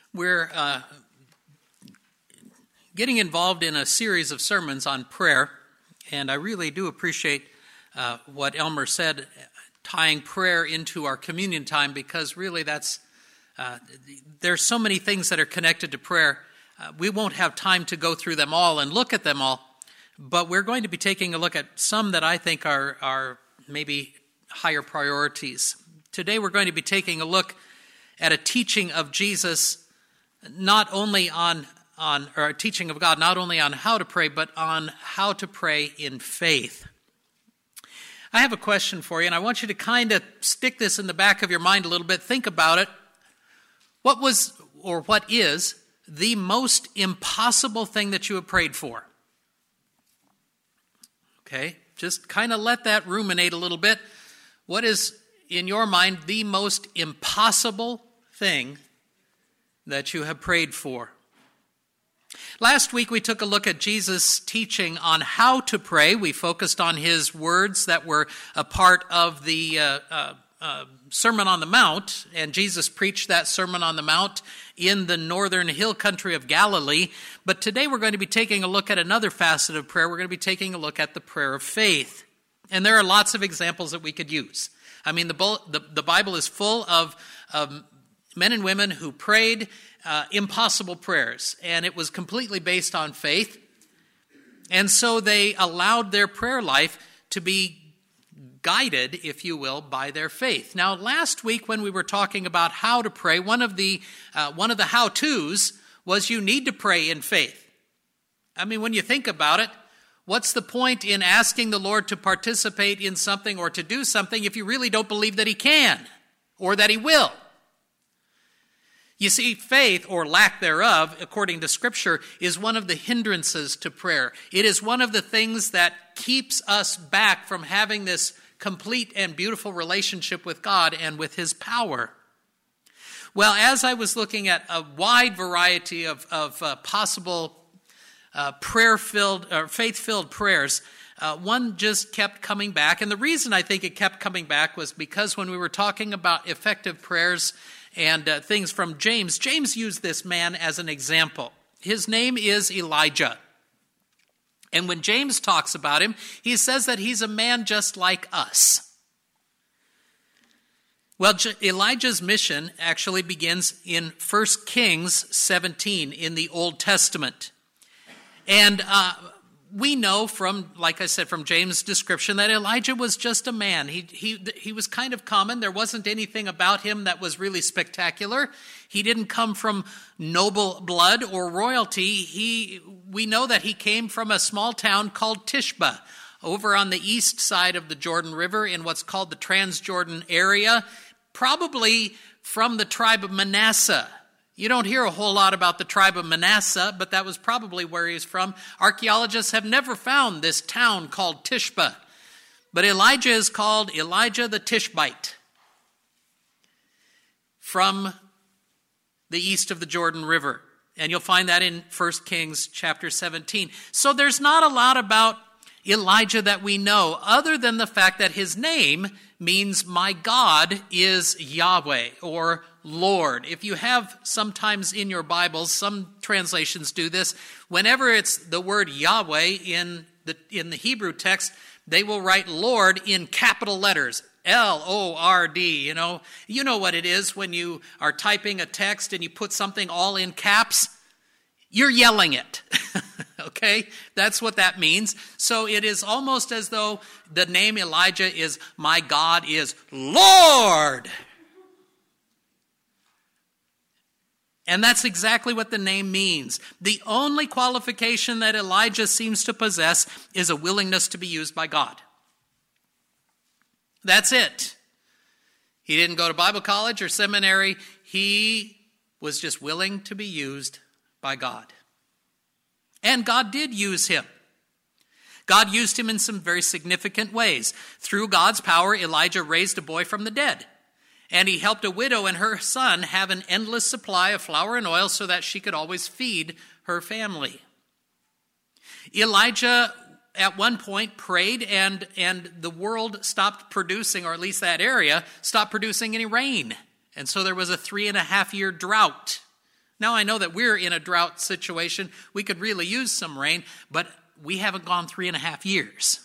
We're getting involved in a series of sermons on prayer, and I really do appreciate what Elmer said, tying prayer into our communion time, because really there's so many things that are connected to prayer. We won't have time to go through them all and look at them all, but we're going to be taking a look at some that I think are maybe higher priorities. Today we're going to be taking a look at a teaching of Jesus, not only on a teaching of God, not only on how to pray, but on how to pray in faith. I have a question for you, and I want you to kind of stick this in the back of your mind a little bit. Think about it. What is the most impossible thing that you have prayed for? Okay, just kind of let that ruminate a little bit. What is, in your mind, the most impossible thing that you have prayed for? Last week we took a look at Jesus' teaching on how to pray. We focused on his words that were a part of the Sermon on the Mount, and Jesus preached that Sermon on the Mount in the northern hill country of Galilee. But today we're going to be taking a look at another facet of prayer. We're going to be taking a look at the prayer of faith. And there are lots of examples that we could use. I mean, the Bible is full of men and women who prayed impossible prayers, and it was completely based on faith. And so they allowed their prayer life to be guided, if you will, by their faith. Now, last week when we were talking about how to pray, one of the how-tos was you need to pray in faith. I mean, when you think about it, what's the point in asking the Lord to participate in something or to do something if you really don't believe that he can or that he will? You see, faith, or lack thereof, according to Scripture, is one of the hindrances to prayer. It is one of the things that keeps us back from having this complete and beautiful relationship with God and with his power. Well, as I was looking at a wide variety of possible prayer-filled or faith-filled prayers, one just kept coming back. And the reason I think it kept coming back was because when we were talking about effective prayers and things from James used this man as an example. His name is Elijah. And when James talks about him, he says that he's a man just like us. Well, Elijah's mission actually begins in 1 Kings 17 in the Old Testament. And we know from, like I said, from James' description that Elijah was just a man. He was kind of common. There wasn't anything about him that was really spectacular. He didn't come from noble blood or royalty. We know that he came from a small town called Tishba, over on the east side of the Jordan River in what's called the Transjordan area, probably from the tribe of Manasseh. You don't hear a whole lot about the tribe of Manasseh, but that was probably where he's from. Archaeologists have never found this town called Tishba, but Elijah is called Elijah the Tishbite, from the east of the Jordan River. And you'll find that in 1 Kings chapter 17. So there's not a lot about Elijah that we know, other than the fact that his name means my God is Yahweh, or Lord. If you have sometimes in your Bibles, some translations do this, whenever it's the word Yahweh in the Hebrew text, they will write Lord in capital letters, L-O-R-D. You know what it is when you are typing a text and you put something all in caps? You're yelling it. Okay? That's what that means. So it is almost as though the name Elijah is, my God is Lord. And that's exactly what the name means. The only qualification that Elijah seems to possess is a willingness to be used by God. That's it. He didn't go to Bible college or seminary. He was just willing to be used by God. And God did use him. God used him in some very significant ways. Through God's power, Elijah raised a boy from the dead. And he helped a widow and her son have an endless supply of flour and oil so that she could always feed her family. Elijah at one point prayed and the world stopped producing, or at least that area, stopped producing any rain. And so there was a 3.5-year drought Now, I know that we're in a drought situation. We could really use some rain, but we haven't gone 3.5 years.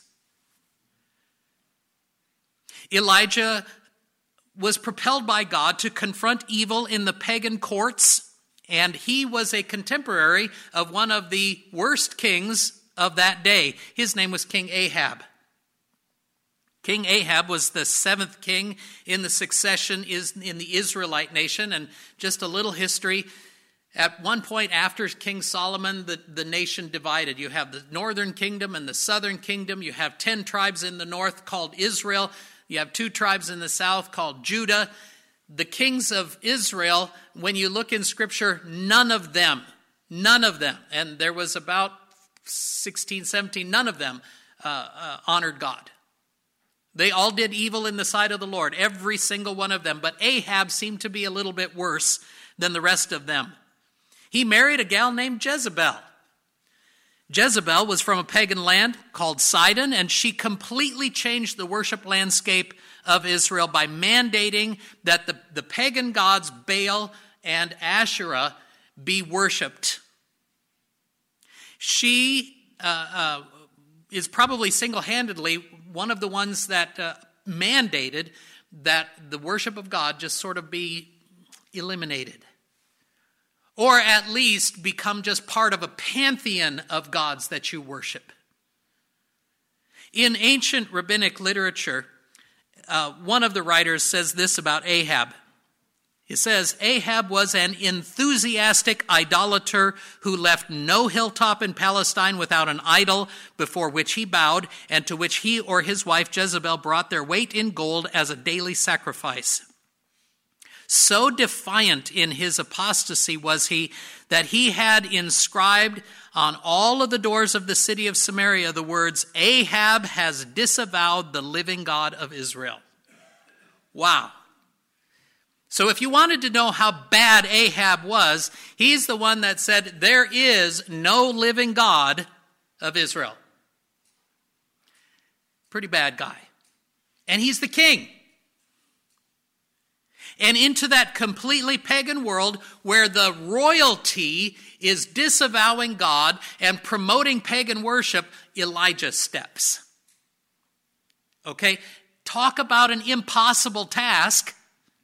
Elijah was propelled by God to confront evil in the pagan courts, and he was a contemporary of one of the worst kings of that day. His name was King Ahab. King Ahab was the 7th king in the succession in the Israelite nation. And just a little history. At one point after King Solomon, the nation divided. You have the northern kingdom and the southern kingdom. You have 10 tribes in the north called Israel. You have 2 tribes in the south called Judah. The kings of Israel, when you look in Scripture, none of them, and there was about 16, 17, none of them honored God. They all did evil in the sight of the Lord, every single one of them. But Ahab seemed to be a little bit worse than the rest of them. He married a gal named Jezebel. Jezebel was from a pagan land called Sidon, and she completely changed the worship landscape of Israel by mandating that the pagan gods Baal and Asherah be worshipped. She is probably single-handedly one of the ones that mandated that the worship of God just sort of be eliminated, or at least become just part of a pantheon of gods that you worship. In ancient rabbinic literature, one of the writers says this about Ahab. He says, Ahab was an enthusiastic idolater who left no hilltop in Palestine without an idol before which he bowed, and to which he or his wife Jezebel brought their weight in gold as a daily sacrifice. So defiant in his apostasy was he that he had inscribed on all of the doors of the city of Samaria the words, Ahab has disavowed the living God of Israel. Wow. So if you wanted to know how bad Ahab was, he's the one that said, there is no living God of Israel. Pretty bad guy. And he's the king. And into that completely pagan world where the royalty is disavowing God and promoting pagan worship, Elijah steps. Okay? Talk about an impossible task.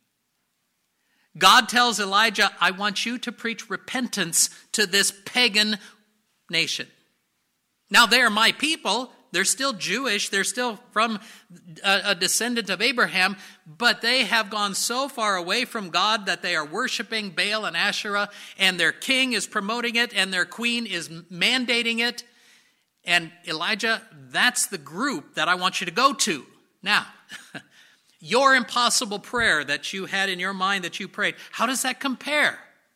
God tells Elijah, I want you to preach repentance to this pagan nation. Now, they are my people. They're still Jewish. They're still from a descendant of Abraham. But they have gone so far away from God that they are worshiping Baal and Asherah. And their king is promoting it. And their queen is mandating it. And Elijah, that's the group that I want you to go to. Now, your impossible prayer that you had in your mind that you prayed, how does that compare?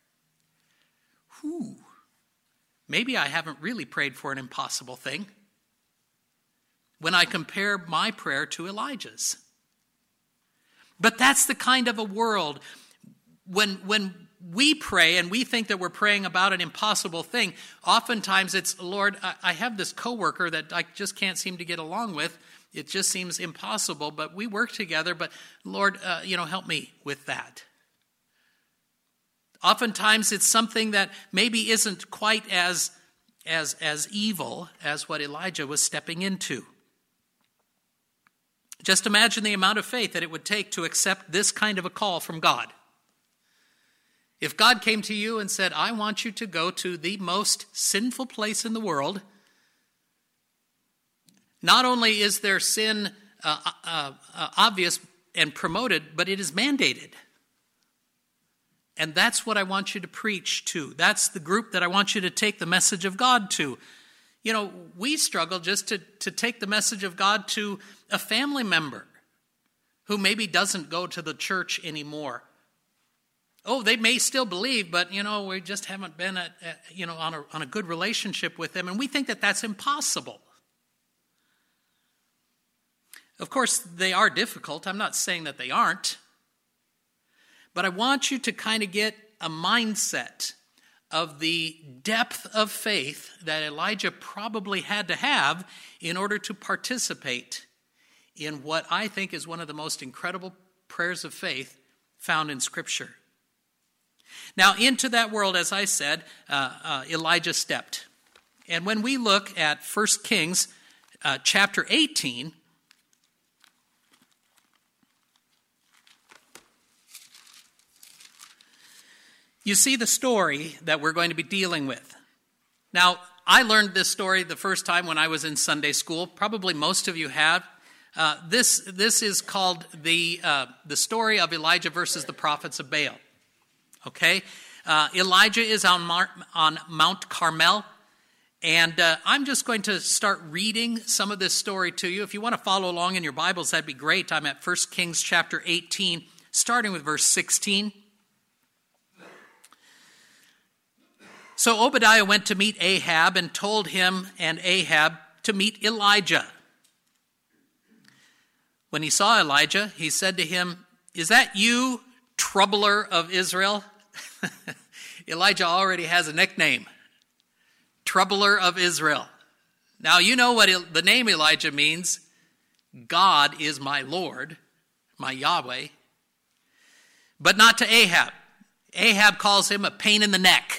Maybe I haven't really prayed for an impossible thing when I compare my prayer to Elijah's. But that's the kind of a world when we pray and we think that we're praying about an impossible thing. Oftentimes it's, Lord, I have this coworker that I just can't seem to get along with. It just seems impossible, but we work together. But Lord, help me with that. Oftentimes it's something that maybe isn't quite as evil as what Elijah was stepping into. Just imagine the amount of faith that it would take to accept this kind of a call from God. If God came to you and said, I want you to go to the most sinful place in the world, not only is their sin obvious and promoted, but it is mandated. And that's what I want you to preach to. That's the group that I want you to take the message of God to. You know, we struggle just to take the message of God to a family member who maybe doesn't go to the church anymore. Oh, they may still believe, but, we just haven't been on a good relationship with them. And we think that that's impossible. Of course, they are difficult. I'm not saying that they aren't. But I want you to kind of get a mindset of the depth of faith that Elijah probably had to have in order to participate in what I think is one of the most incredible prayers of faith found in Scripture. Now, into that world, as I said, Elijah stepped. And when we look at 1 Kings chapter 18, you see the story that we're going to be dealing with. Now, I learned this story the first time when I was in Sunday school. Probably most of you have. This is called the story of Elijah versus the prophets of Baal. Okay? Elijah is on Mount Carmel. And I'm just going to start reading some of this story to you. If you want to follow along in your Bibles, that'd be great. I'm at 1 Kings chapter 18, starting with verse 16. So Obadiah went to meet Ahab and told him and Ahab to meet Elijah. When he saw Elijah, he said to him, "Is that you, troubler of Israel?" Elijah already has a nickname, troubler of Israel. Now you know what the name Elijah means. God is my Lord, my Yahweh. But not to Ahab. Ahab calls him a pain in the neck.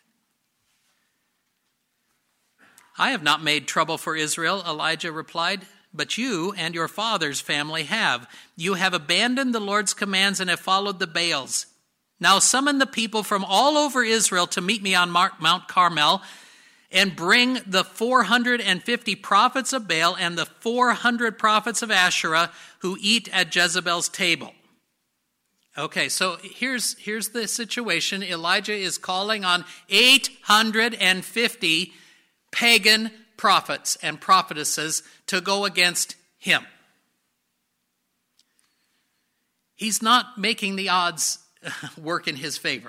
"I have not made trouble for Israel," Elijah replied, "but you and your father's family have. You have abandoned the Lord's commands and have followed the Baals. Now summon the people from all over Israel to meet me on Mount Carmel, and bring the 450 prophets of Baal and the 400 prophets of Asherah who eat at Jezebel's table." Okay, so here's the situation. Elijah is calling on 850 pagan prophets and prophetesses to go against him. He's not making the odds work in his favor.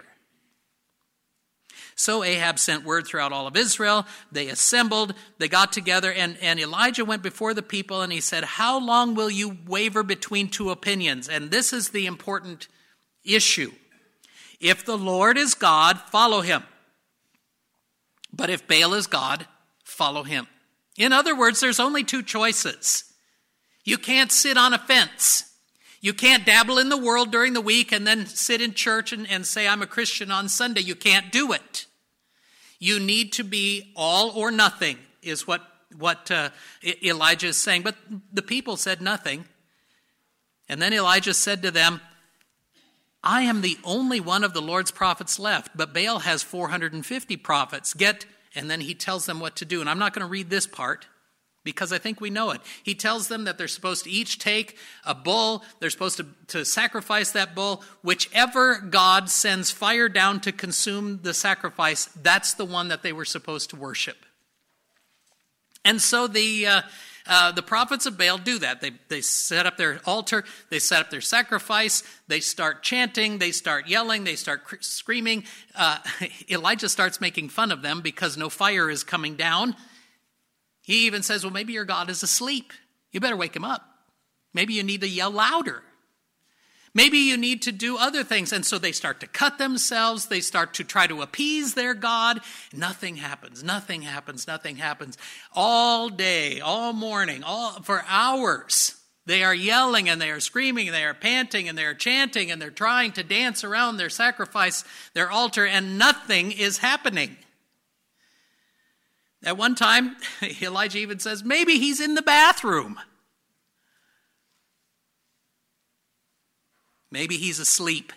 So Ahab sent word throughout all of Israel. They assembled, they got together, and Elijah went before the people and he said, "How long will you waver between two opinions?" And this is the important issue. "If the Lord is God, follow him. But if Baal is God, follow him." In other words, there's only two choices. You can't sit on a fence. You can't dabble in the world during the week and then sit in church and say, "I'm a Christian" on Sunday. You can't do it. You need to be all or nothing, is what Elijah is saying. But the people said nothing. And then Elijah said to them, "I am the only one of the Lord's prophets left, but Baal has 450 prophets. And then he tells them what to do. And I'm not going to read this part because I think we know it. He tells them that they're supposed to each take a bull. They're supposed to sacrifice that bull. Whichever God sends fire down to consume the sacrifice, that's the one that they were supposed to worship. And so the prophets of Baal do that. They set up their altar. They set up their sacrifice. They start chanting. They start yelling. They start screaming. Elijah starts making fun of them because no fire is coming down. He even says, "Well, maybe your God is asleep. You better wake him up. Maybe you need to yell louder. Maybe you need to do other things." And so they start to cut themselves. They start to try to appease their God. Nothing happens. Nothing happens. Nothing happens. All day, all morning, for hours, they are yelling and they are screaming and they are panting and they are chanting and they're trying to dance around their sacrifice, their altar, and nothing is happening. At one time, Elijah even says, "Maybe he's in the bathroom. Maybe he's asleep."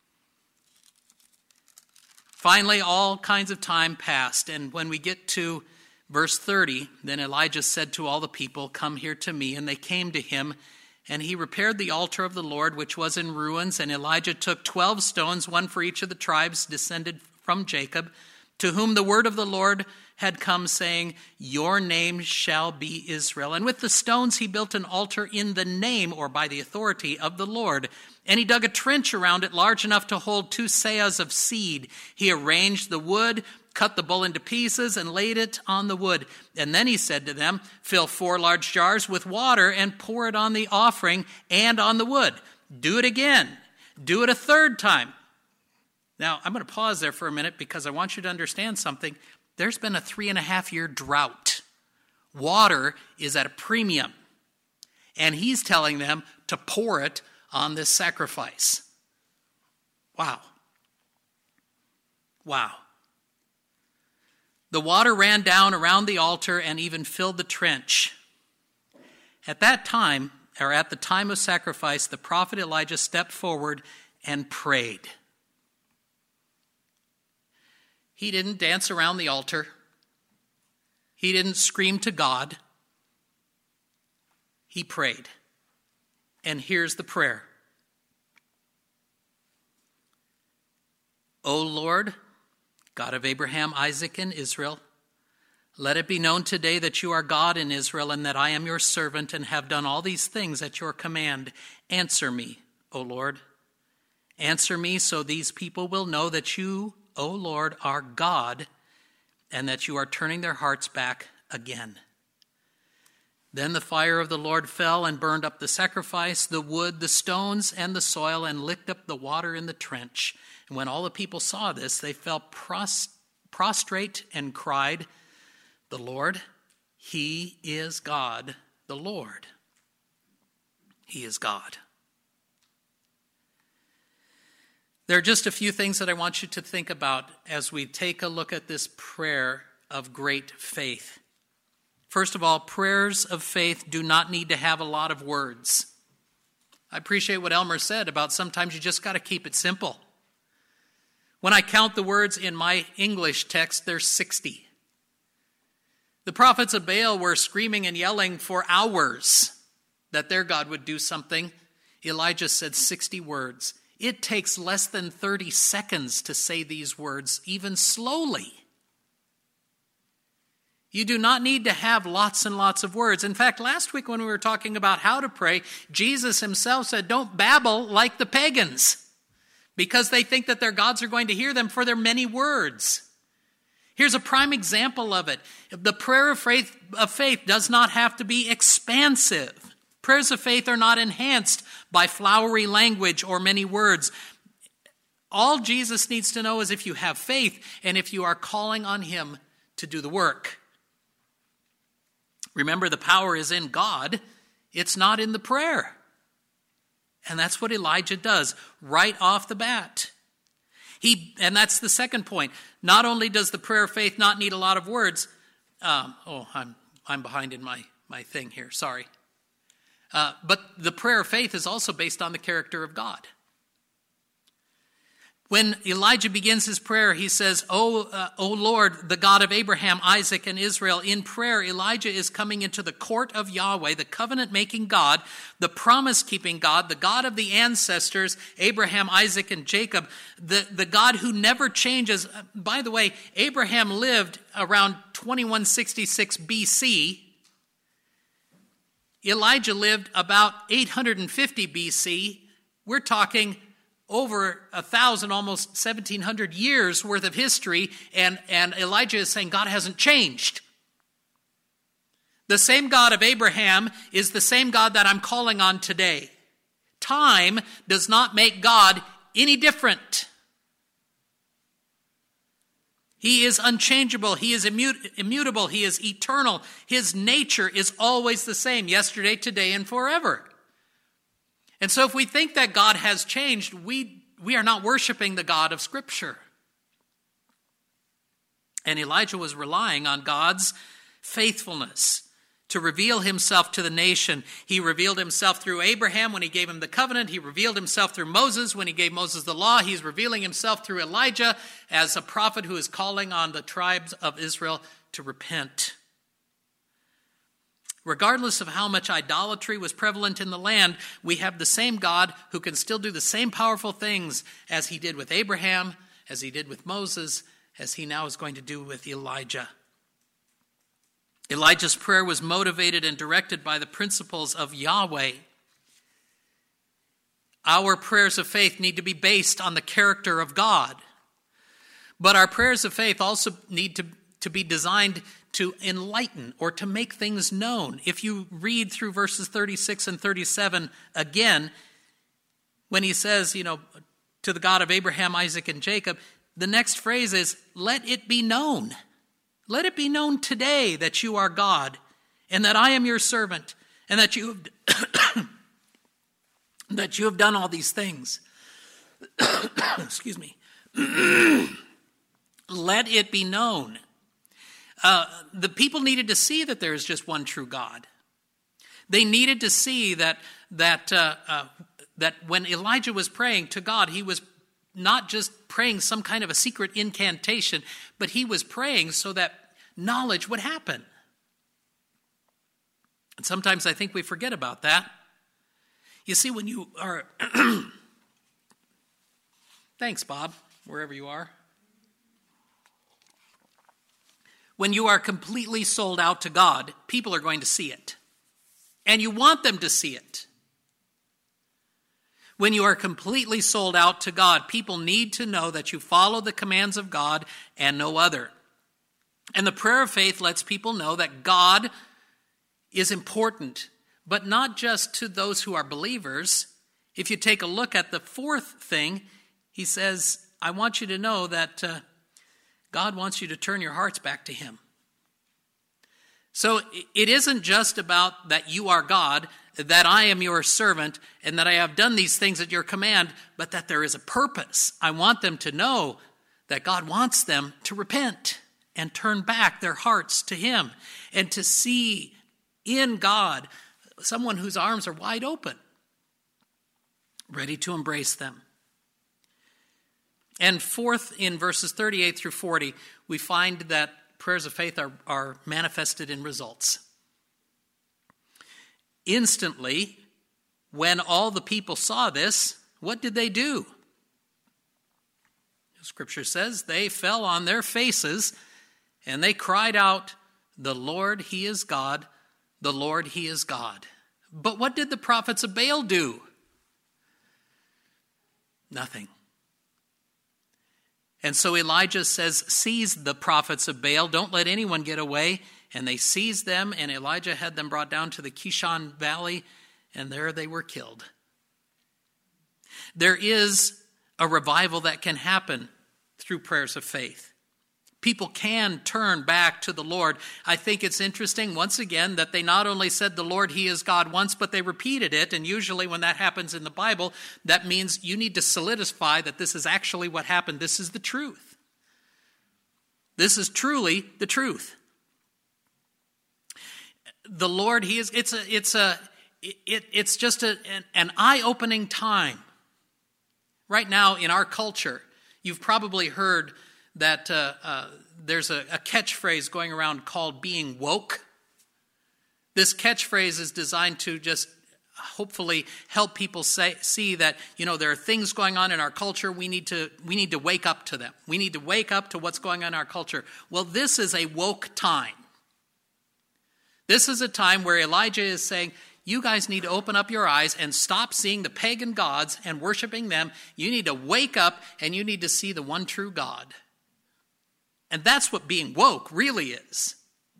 Finally, all kinds of time passed, and when we get to verse 30, then Elijah said to all the people, "Come here to me." And they came to him, and he repaired the altar of the Lord, which was in ruins. And Elijah took 12 stones, one for each of the tribes descended from Jacob, to whom the word of the Lord had come, saying, "Your name shall be Israel." And with the stones he built an altar in the name, or by the authority, of the Lord. And he dug a trench around it large enough to hold 2 seahs of seed. He arranged the wood, cut the bull into pieces, and laid it on the wood. And then he said to them, "Fill 4 large jars with water and pour it on the offering and on the wood. Do it again. Do it a 3rd time." Now, I'm going to pause there for a minute because I want you to understand something. There's been a 3.5-year drought. Water is at a premium. And he's telling them to pour it on this sacrifice. Wow. Wow. The water ran down around the altar and even filled the trench. At that time, or at the time of sacrifice, the prophet Elijah stepped forward and prayed. He didn't dance around the altar. He didn't scream to God. He prayed. And here's the prayer. O Lord, God of Abraham, Isaac, and Israel, let it be known today that you are God in Israel and that I am your servant and have done all these things at your command. Answer me, O Lord. Answer me so these people will know that you, O Lord, are God and that you are turning their hearts back again. Then the fire of the Lord fell and burned up the sacrifice, the wood, the stones, and the soil, and licked up the water in the trench. And when all the people saw this, they fell prostrate and cried, "The Lord, He is God, the Lord. He is God." There are just a few things that I want you to think about as we take a look at this prayer of great faith. First of all, prayers of faith do not need to have a lot of words. I appreciate what Elmer said about sometimes you just got to keep it simple. When I count the words in my English text, there's 60. The prophets of Baal were screaming and yelling for hours that their God would do something. Elijah said 60 words. It takes less than 30 seconds to say these words, even slowly. You do not need to have lots and lots of words. In fact, last week when we were talking about how to pray, Jesus himself said, don't babble like the pagans, because they think that their gods are going to hear them for their many words. Here's a prime example of it. The prayer of faith does not have to be expansive. Prayers of faith are not enhanced by flowery language or many words. All Jesus needs to know is if you have faith and if you are calling on him to do the work. Remember, the power is in God. It's not in the prayer. And that's what Elijah does right off the bat. And that's the second point. Not only does the prayer of faith not need a lot of words. I'm behind in my thing here. Sorry. But the prayer of faith is also based on the character of God. When Elijah begins his prayer, he says, O Lord, the God of Abraham, Isaac, and Israel. In prayer, Elijah is coming into the court of Yahweh, the covenant-making God, the promise-keeping God, the God of the ancestors, Abraham, Isaac, and Jacob, the God who never changes. By the way, Abraham lived around 2166 BC. Elijah lived about 850 BC. We're talking over 1,000, almost 1,700 years worth of history, and Elijah is saying God hasn't changed. The same God of Abraham is the same God that I'm calling on today. Time does not make God any different. He is unchangeable. He is immutable. He is eternal. His nature is always the same, yesterday, today, and forever. And so if we think that God has changed, we are not worshiping the God of Scripture. And Elijah was relying on God's faithfulness to reveal himself to the nation. He revealed himself through Abraham when he gave him the covenant. He revealed himself through Moses when he gave Moses the law. He's revealing himself through Elijah as a prophet who is calling on the tribes of Israel to repent. Regardless of how much idolatry was prevalent in the land, we have the same God who can still do the same powerful things as he did with Abraham, as he did with Moses, as he now is going to do with Elijah. Elijah's prayer was motivated and directed by the principles of Yahweh. Our prayers of faith need to be based on the character of God. But our prayers of faith also need to be designed to enlighten or to make things known. If you read through verses 36 and 37 again, when he says, to the God of Abraham, Isaac, and Jacob, the next phrase is, let it be known. Let it be known today that you are God and that I am your servant and that you have done all these things. Excuse me. Let it be known. The people needed to see that there is just one true God. They needed to see that when Elijah was praying to God, he was not just praying some kind of a secret incantation, but he was praying so that knowledge would happen. And sometimes I think we forget about that. You see, when you are... Thanks, Bob, wherever you are. When you are completely sold out to God, people are going to see it. And you want them to see it. When you are completely sold out to God, people need to know that you follow the commands of God and no other. And the prayer of faith lets people know that God is important, but not just to those who are believers. If you take a look at the fourth thing, he says, I want you to know that God wants you to turn your hearts back to him. So it isn't just about that you are God, that I am your servant, and that I have done these things at your command, but that there is a purpose. I want them to know that God wants them to repent and turn back their hearts to him, and to see in God someone whose arms are wide open, ready to embrace them. And fourth, in verses 38 through 40, we find that prayers of faith are manifested in results. Instantly, when all the people saw this, what did they do? Scripture says they fell on their faces and they cried out, "The Lord, he is God. The Lord, he is God." But what did the prophets of Baal do? Nothing. And so Elijah says, seize the prophets of Baal. Don't let anyone get away. And they seized them, and Elijah had them brought down to the Kishon Valley, and there they were killed. There is a revival that can happen through prayers of faith. People can turn back to the Lord. I think it's interesting, once again, that they not only said the Lord, he is God once, but they repeated it. And usually when that happens in the Bible, that means you need to solidify that this is actually what happened. This is the truth. This is truly the truth. The Lord, he is, it's just an eye-opening time. Right now in our culture, you've probably heard that there's a catchphrase going around called being woke. This catchphrase is designed to just hopefully help people see that, there are things going on in our culture. We need to wake up to them. We need to wake up to what's going on in our culture. Well, this is a woke time. This is a time where Elijah is saying, you guys need to open up your eyes and stop seeing the pagan gods and worshiping them. You need to wake up and you need to see the one true God. And that's what being woke really is.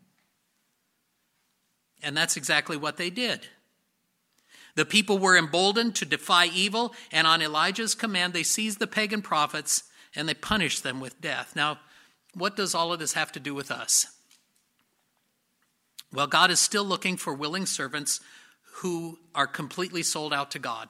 And that's exactly what they did. The people were emboldened to defy evil, and on Elijah's command, they seized the pagan prophets and they punished them with death. Now, what does all of this have to do with us? Well, God is still looking for willing servants who are completely sold out to God.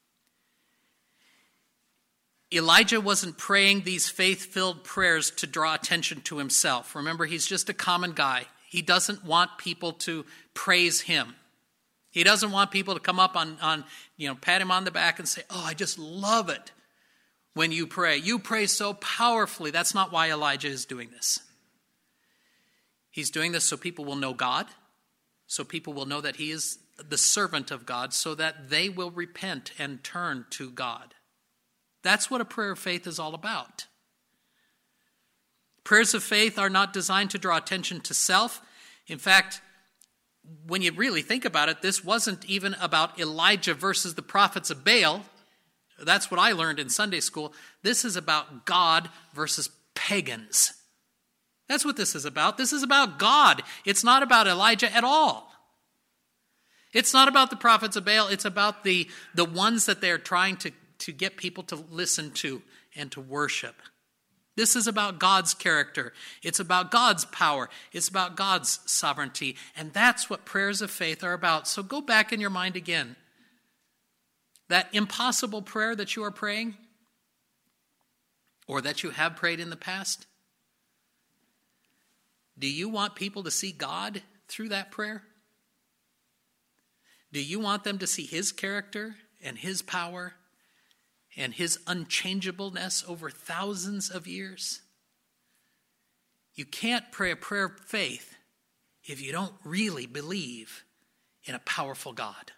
Elijah wasn't praying these faith-filled prayers to draw attention to himself. Remember, he's just a common guy. He doesn't want people to praise him. He doesn't want people to come up on pat him on the back and say, "Oh, I just love it when you pray. You pray so powerfully." That's not why Elijah is doing this. He's doing this so people will know God, so people will know that he is the servant of God, so that they will repent and turn to God. That's what a prayer of faith is all about. Prayers of faith are not designed to draw attention to self. In fact, when you really think about it, this wasn't even about Elijah versus the prophets of Baal. That's what I learned in Sunday school. This is about God versus pagans. That's what this is about. This is about God. It's not about Elijah at all. It's not about the prophets of Baal. It's about the ones that they're trying to get people to listen to and to worship. This is about God's character. It's about God's power. It's about God's sovereignty. And that's what prayers of faith are about. So go back in your mind again. That impossible prayer that you are praying, or that you have prayed in the past, Do you want people to see God through that prayer? Do you want them to see his character and his power and his unchangeableness over thousands of years? You can't pray a prayer of faith if you don't really believe in a powerful God.